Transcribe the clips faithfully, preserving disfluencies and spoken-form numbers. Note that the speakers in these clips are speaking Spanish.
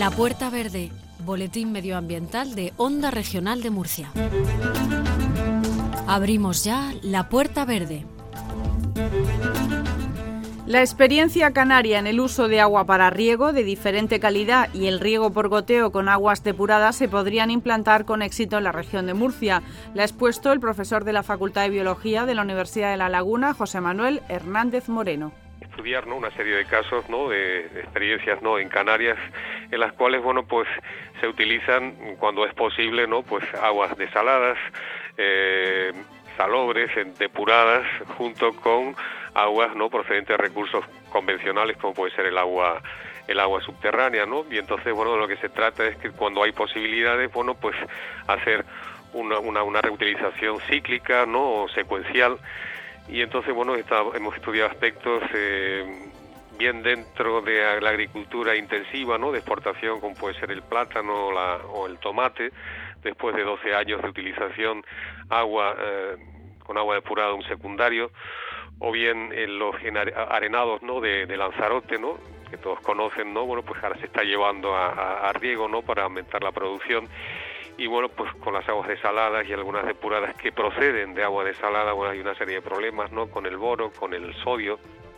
La Puerta Verde, boletín medioambiental de Onda Regional de Murcia. Abrimos ya La Puerta Verde. La experiencia canaria en el uso de agua para riego de diferente calidad y el riego por goteo con aguas depuradas se podrían implantar con éxito en la región de Murcia. La ha expuesto el profesor de la Facultad de Biología de la Universidad de La Laguna, José Manuel Hernández Moreno. Estudiar, ¿no?, una serie de casos, ¿no?, de, de experiencias, ¿no?, en Canarias, en las cuales, bueno, pues se utilizan cuando es posible, ¿no?, pues aguas desaladas, eh, salobres, depuradas, junto con aguas, ¿no?, procedentes de recursos convencionales, como puede ser el agua el agua subterránea, ¿no? Y entonces, bueno, lo que se trata es que cuando hay posibilidades, bueno, pues hacer una, una, una reutilización cíclica, ¿no?, o secuencial. Y entonces, bueno, está, hemos estudiado aspectos eh, bien dentro de la agricultura intensiva, ¿no?, de exportación, como puede ser el plátano o, la, o el tomate, después de doce años de utilización, agua eh, con agua depurada, un secundario, o bien en los arenados, ¿no?, de, de Lanzarote, ¿no?, que todos conocen, ¿no? Bueno, pues ahora se está llevando a, a, a riego, ¿no?, para aumentar la producción. Y bueno, pues con las aguas desaladas y algunas depuradas que proceden de agua desalada, bueno, hay una serie de problemas, ¿no?, con el boro, con el sodio.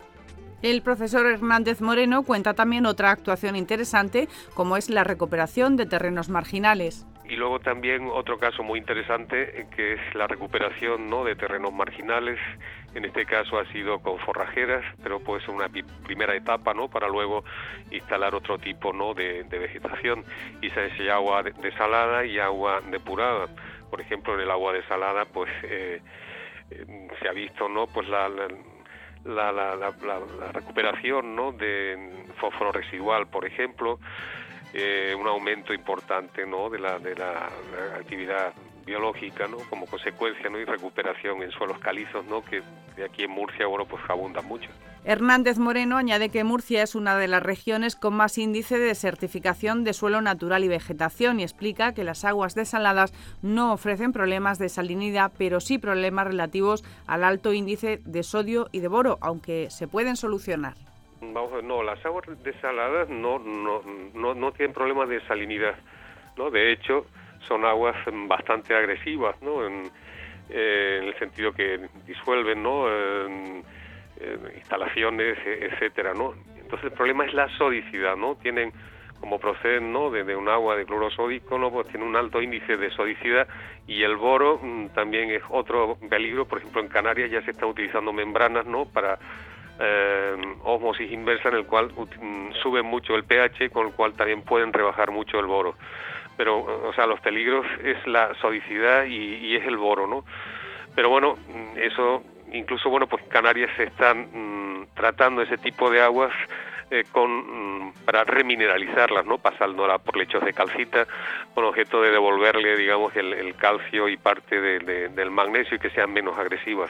El profesor Hernández Moreno cuenta también otra actuación interesante, como es la recuperación de terrenos marginales. Y luego también otro caso muy interesante, que es la recuperación, ¿no?, de terrenos marginales. En este caso ha sido con forrajeras, pero puede ser una primera etapa, ¿no?, para luego instalar otro tipo, ¿no?, de, de vegetación. Y se hace agua desalada y agua depurada. Por ejemplo, en el agua desalada, pues eh, eh, se ha visto, ¿no?, pues la, la La, la, la, la, la recuperación, ¿no?, de fósforo residual, por ejemplo, eh, un aumento importante, ¿no?, de la de la, la actividad biológica, ¿no?, como consecuencia, ¿no?, y recuperación en suelos calizos, ¿no?, que de aquí en Murcia, bueno, pues abundan mucho. Hernández Moreno añade que Murcia es una de las regiones con más índice de desertificación de suelo natural y vegetación y explica que las aguas desaladas no ofrecen problemas de salinidad, pero sí problemas relativos al alto índice de sodio y de boro, aunque se pueden solucionar. Vamos a ver, no, las aguas desaladas no, no, no, no tienen problemas de salinidad, ¿no? De hecho, son aguas bastante agresivas, ¿no?, en, eh, en el sentido que disuelven, ¿no?, en, Eh, instalaciones, etcétera, ¿no? Entonces el problema es la sodicidad, ¿no? Tienen, como proceden, ¿no?, de, de un agua de cloro sódico, ¿no?, pues tiene un alto índice de sodicidad, y el boro mmm, también es otro peligro. Por ejemplo, en Canarias ya se están utilizando membranas, ¿no?, para eh, ósmosis inversa, en el cual um, sube mucho el pH, con el cual también pueden rebajar mucho el boro. Pero, o sea, los peligros es la sodicidad y, y es el boro, ¿no? Pero bueno, eso... Incluso, bueno, pues en Canarias se están mmm, tratando ese tipo de aguas eh, con mmm, para remineralizarlas, ¿no?, pasándolas por lechos de calcita, con objeto de devolverle, digamos, el, el calcio y parte de, de, del magnesio, y que sean menos agresivas.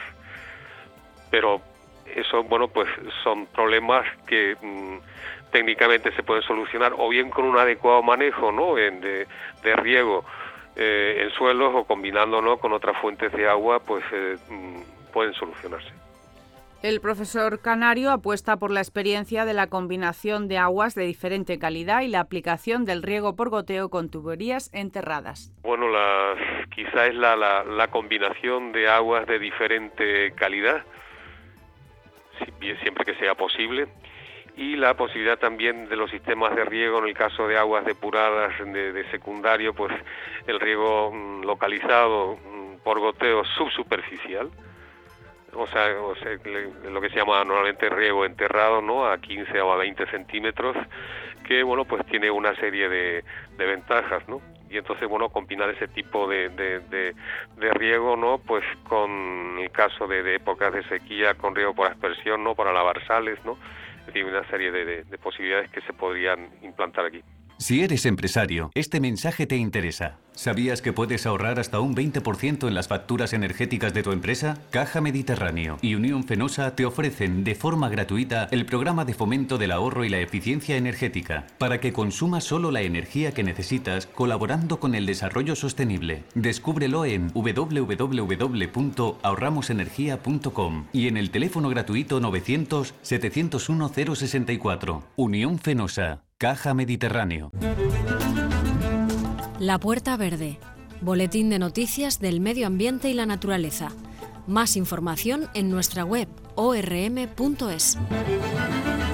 Pero eso, bueno, pues son problemas que mmm, técnicamente se pueden solucionar o bien con un adecuado manejo, ¿no?, en, de, de riego eh, en suelos, o combinando, ¿no?, con otras fuentes de agua, pues eh, mmm, pueden solucionarse. El profesor canario apuesta por la experiencia de la combinación de aguas de diferente calidad y la aplicación del riego por goteo con tuberías enterradas. Bueno, la, quizá es la, la, la combinación de aguas de diferente calidad, siempre que sea posible, y la posibilidad también de los sistemas de riego, en el caso de aguas depuradas de, de secundario, pues el riego mmm, localizado mmm, por goteo subsuperficial. O sea, o sea, lo que se llama normalmente riego enterrado, ¿no?, a quince o a veinte centímetros, que, bueno, pues tiene una serie de, de ventajas, ¿no? Y entonces, bueno, combinar ese tipo de, de, de, de riego, ¿no?, pues con el caso de, de épocas de sequía, con riego por aspersión, ¿no?, para lavar sales, ¿no? Es decir, una serie de, de, de posibilidades que se podrían implantar aquí. Si eres empresario, este mensaje te interesa. ¿Sabías que puedes ahorrar hasta un veinte por ciento en las facturas energéticas de tu empresa? Caja Mediterráneo y Unión Fenosa te ofrecen de forma gratuita el programa de fomento del ahorro y la eficiencia energética para que consumas solo la energía que necesitas, colaborando con el desarrollo sostenible. Descúbrelo en doble u doble u doble u punto ahorramos energía punto com y en el teléfono gratuito novecientos, setecientos uno, cero sesenta y cuatro. Unión Fenosa. Caja Mediterráneo. La Puerta Verde. Boletín de noticias del medio ambiente y la naturaleza. Más información en nuestra web o r m punto es.